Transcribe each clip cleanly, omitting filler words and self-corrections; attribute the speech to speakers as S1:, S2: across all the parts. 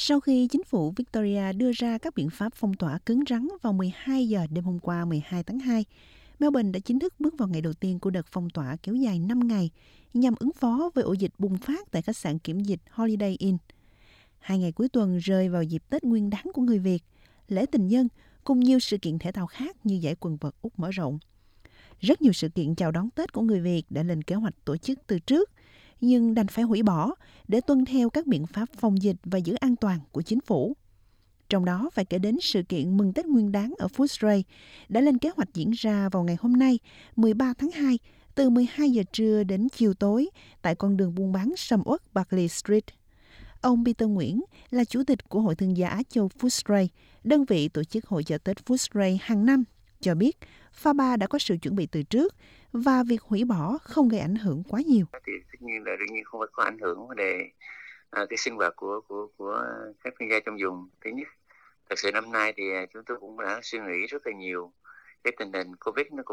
S1: Sau khi chính phủ Victoria đưa ra các biện pháp phong tỏa cứng rắn vào 12 giờ đêm hôm qua 12 tháng 2, Melbourne đã chính thức bước vào ngày đầu tiên của đợt phong tỏa kéo dài 5 ngày nhằm ứng phó với ổ dịch bùng phát tại khách sạn kiểm dịch Holiday Inn. 2 ngày cuối tuần rơi vào dịp Tết Nguyên đán của người Việt, lễ tình nhân cùng nhiều sự kiện thể thao khác như giải quần vợt Úc mở rộng. Rất nhiều sự kiện chào đón Tết của người Việt đã lên kế hoạch tổ chức từ trước, nhưng đành phải hủy bỏ để tuân theo các biện pháp phòng dịch và giữ an toàn của chính phủ. Trong đó phải kể đến sự kiện mừng Tết Nguyên đán ở Footscray đã lên kế hoạch diễn ra vào ngày hôm nay, 13 tháng 2, từ 12 giờ trưa đến chiều tối tại con đường buôn bán sầm uất Barclay Street. Ông Peter Nguyễn là chủ tịch của Hội Thương gia Á Châu Footscray, đơn vị tổ chức hội chợ Tết Footscray hàng năm, cho biết Pha Ba đã có sự chuẩn bị từ trước và việc hủy bỏ không gây ảnh hưởng quá nhiều.
S2: Thì tất nhiên là đương nhiên không phải có ảnh hưởng vấn đề cái sinh hoạt của các chuyên gia trong vùng. Thứ nhất, thật sự năm nay thì chúng tôi cũng đã suy nghĩ rất là nhiều. Cái tình hình Covid nó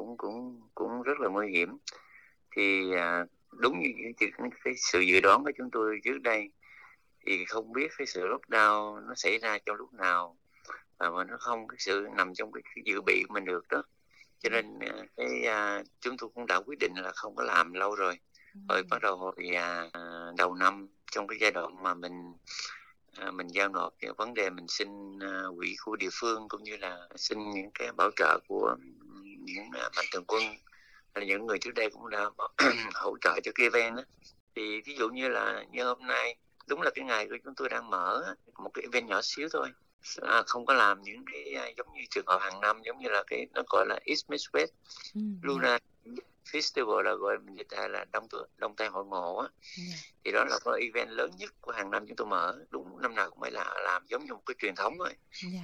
S2: cũng rất là nguy hiểm. Thì đúng như cái sự dự đoán của chúng tôi trước đây, thì không biết cái sự lockdown nó xảy ra trong lúc nào mà nó không cái sự nằm trong cái dự bị của mình được đó. Cho nên chúng tôi cũng đã quyết định là không có làm lâu rồi. Rồi bắt đầu hồi đầu năm, trong cái giai đoạn mà mình giao nộp cái vấn đề mình xin quỹ của địa phương cũng như là xin những cái bảo trợ của những mạnh thường quân hay là những người trước đây cũng đã hỗ trợ cho cái event đó. Thì ví dụ như hôm nay đúng là cái ngày của chúng tôi đang mở một cái event nhỏ xíu thôi, không có làm những cái giống như trường hợp hàng năm, giống như là cái nó gọi là East Meets West Lunar Festival, là gọi mình dịch là Đông Tây Hội Ngộ á. Thì đó là cái event lớn nhất của hàng năm chúng tôi mở, đúng năm nào cũng phải là làm giống như một cái truyền thống thôi.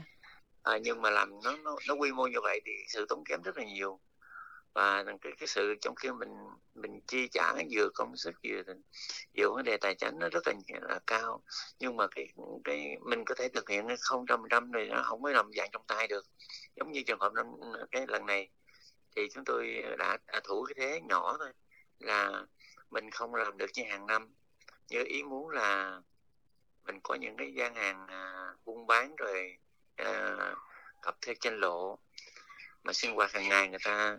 S2: Nhưng mà làm nó quy mô như vậy thì sự tốn kém rất là nhiều, và cái sự trong khi mình chi trả vừa công sức vừa vấn đề tài chính nó rất là cao, nhưng mà cái mình có thể thực hiện 100% rồi nó không có nằm dạng trong tay được. Giống như trường hợp cái lần này thì chúng tôi đã thủ cái thế nhỏ thôi, là mình không làm được như hàng năm. Như ý muốn là mình có những cái gian hàng buôn bán rồi cặp thuê trên lộ mà sinh hoạt hàng ngày, người ta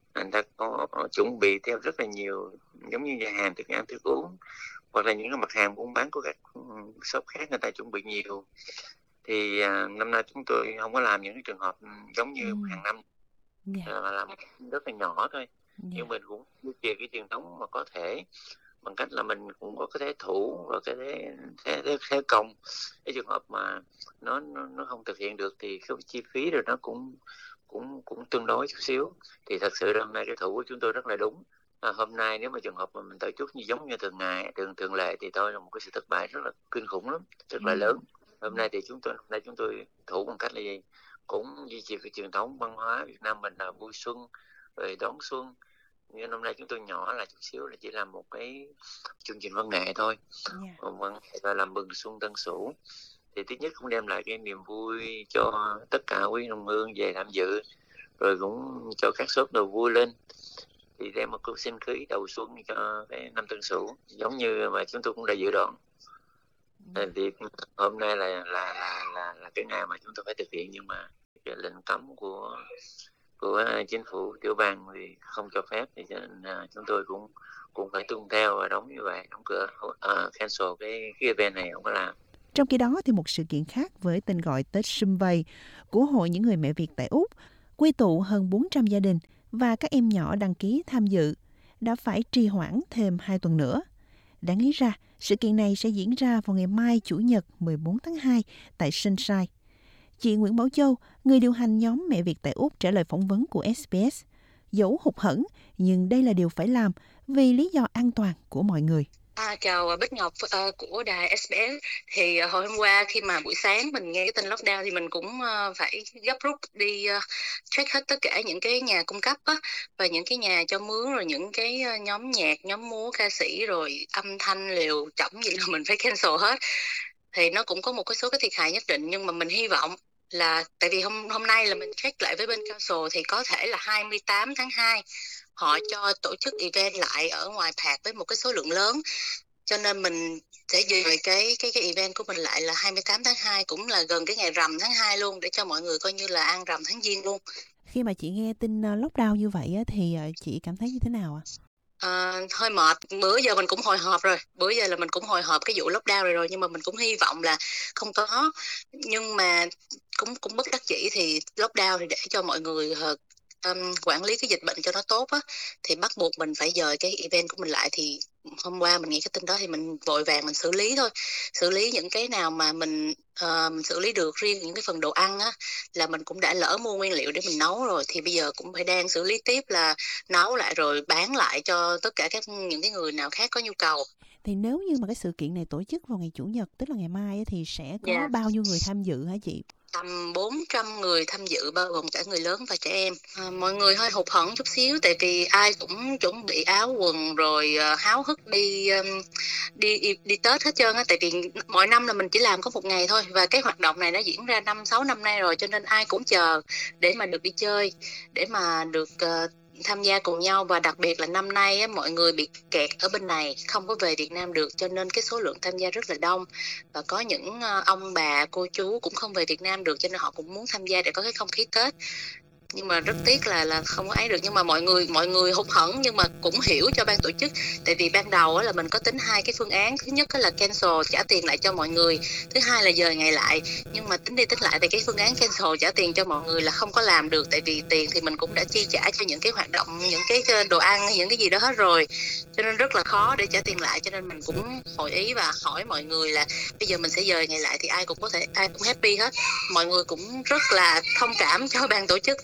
S2: có chuẩn bị theo rất là nhiều, giống như nhà hàng thức ăn thức uống hoặc là những cái mặt hàng buôn bán của các shop khác, người ta chuẩn bị nhiều. Thì năm nay chúng tôi không có làm những cái trường hợp giống như hàng năm, mà làm rất là nhỏ thôi. Nhưng mình cũng duy trì cái truyền thống mà có thể, bằng cách là mình cũng có cái thế thủ và cái thế công. Cái trường hợp mà nó không thực hiện được thì cái chi phí rồi nó cũng tương đối chút xíu. Thì thật sự hôm nay cái thủ của chúng tôi rất là đúng. Hôm nay nếu mà trường hợp mà mình tổ chức như giống như thường lệ thì thôi là một cái sự thất bại rất là kinh khủng lắm, rất là lớn. Hôm nay thì chúng tôi thủ bằng cách là gì? Cũng duy trì cái truyền thống văn hóa Việt Nam mình là vui xuân rồi đón xuân. Nhưng năm nay chúng tôi nhỏ là chút xíu, là chỉ làm một cái chương trình văn nghệ thôi, và làm mừng xuân Tân Sửu. Thì thứ nhất cũng đem lại cái niềm vui cho tất cả quý đồng hương về tham dự, rồi cũng cho các shop đồ vui lên, thì đem một cuộc sinh khí đầu xuân cho cái năm Tân Sửu, giống như mà chúng tôi cũng đã dự đoán. Thì hôm nay là cái ngày mà chúng tôi phải thực hiện, nhưng mà cái lệnh cấm của chính phủ tiểu bang thì không cho phép, thì cho nên chúng tôi cũng phải tuân theo và đóng như vậy, đóng cửa, cancel cái event này, không có làm.
S1: Trong khi đó thì một sự kiện khác với tên gọi Tết Sum Vầy của Hội những người mẹ Việt tại Úc, quy tụ hơn 400 gia đình và các em nhỏ đăng ký tham dự, đã phải trì hoãn thêm 2 tuần nữa. Đáng lý ra, sự kiện này sẽ diễn ra vào ngày mai Chủ nhật 14 tháng 2 tại Sunshine. Chị Nguyễn Bảo Châu, người điều hành nhóm Mẹ Việt tại Úc, trả lời phỏng vấn của SBS. Dẫu hụt hẫng, nhưng đây là điều phải làm vì lý do an toàn của mọi người.
S3: Chào Bích Ngọc của đài SBS. Thì hồi hôm qua khi mà buổi sáng mình nghe cái tin lockdown thì mình cũng phải gấp rút đi check hết tất cả những cái nhà cung cấp á, và những cái nhà cho mướn, rồi những cái nhóm nhạc, nhóm múa, ca sĩ, rồi âm thanh, liều chổng gì là mình phải cancel hết. Thì nó cũng có một cái số cái thiệt hại nhất định, nhưng mà mình hy vọng là tại vì hôm nay là mình check lại với bên council thì có thể là 28 tháng 2 họ cho tổ chức event lại ở ngoài Perth với một cái số lượng lớn. cho nên mình sẽ dời cái event của mình lại là 28 tháng 2, cũng là gần cái ngày rằm tháng 2 luôn, để cho mọi người coi như là ăn rằm tháng Giêng luôn.
S1: Khi mà chị nghe tin lockdown như vậy thì chị cảm thấy như thế nào ạ?
S3: Hơi mệt. Bữa giờ mình cũng hồi hộp rồi. Bữa giờ là mình cũng hồi hộp cái vụ lockdown rồi, nhưng mà mình cũng hy vọng là không có. Nhưng mà cũng bất đắc dĩ thì lockdown thì để cho mọi người quản lý cái dịch bệnh cho nó tốt á, thì bắt buộc mình phải dời cái event của mình lại. Thì hôm qua mình nghe cái tin đó thì mình vội vàng mình xử lý thôi, xử lý những cái nào mà mình xử lý được. Riêng những cái phần đồ ăn á là mình cũng đã lỡ mua nguyên liệu để mình nấu rồi, thì bây giờ cũng phải đang xử lý tiếp là nấu lại rồi bán lại cho tất cả những cái người nào khác có nhu cầu.
S1: Thì nếu như mà cái sự kiện này tổ chức vào ngày Chủ nhật, tức là ngày mai, thì sẽ có bao nhiêu người tham dự hả chị?
S3: Tầm 400 người tham dự, bao gồm cả người lớn và trẻ em. Mọi người hơi hụt hẫng chút xíu, tại vì ai cũng chuẩn bị áo quần rồi háo hức đi Tết hết trơn á. Tại vì mọi năm là mình chỉ làm có một ngày thôi, và cái hoạt động này nó diễn ra 5-6 năm nay rồi, cho nên ai cũng chờ để mà được đi chơi, để mà được tham gia cùng nhau. Và đặc biệt là năm nay á, mọi người bị kẹt ở bên này, không có về Việt Nam được, cho nên cái số lượng tham gia rất là đông. Và có những ông bà cô chú cũng không về Việt Nam được, cho nên họ cũng muốn tham gia để có cái không khí Tết. Nhưng mà rất tiếc là không có ấy được. Nhưng mà mọi người hụt hẫng, nhưng mà cũng hiểu cho ban tổ chức. Tại vì ban đầu là mình có tính 2 cái phương án. Thứ nhất là cancel, trả tiền lại cho mọi người. Thứ hai là dời ngày lại. Nhưng mà tính đi tính lại thì cái phương án cancel, trả tiền cho mọi người là không có làm được. Tại vì tiền thì mình cũng đã chi trả cho những cái hoạt động, những cái đồ ăn, những cái gì đó hết rồi, cho nên rất là khó để trả tiền lại. Cho nên mình cũng hội ý và hỏi mọi người là bây giờ mình sẽ dời ngày lại, thì ai cũng happy hết. Mọi người cũng rất là thông cảm cho ban tổ chức,